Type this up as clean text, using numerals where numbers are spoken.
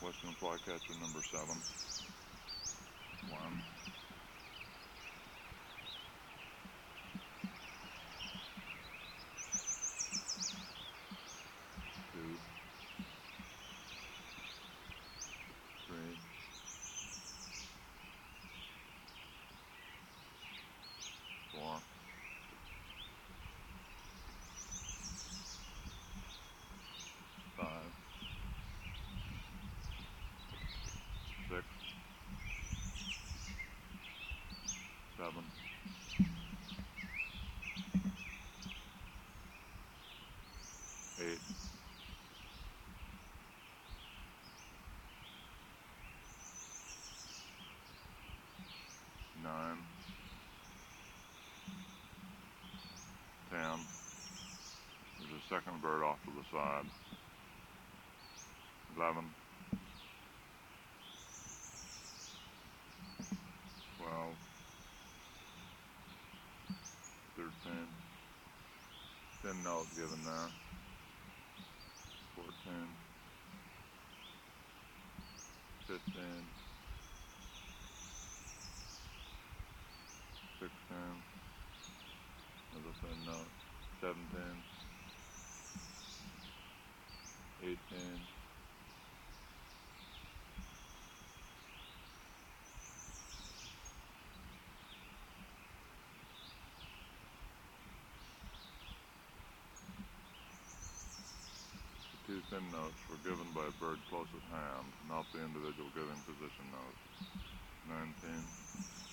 Western flycatcher number 7. 1. 2. 3. 4. 5. 6. 7. 8. 9. 10. There's a second bird off to the side. 11. 12. 13. 10 note given there. 14. 15. 16. Another thin note. 17. 18. 2 thin notes were given by a bird close at hand, not the individual giving position notes. 19.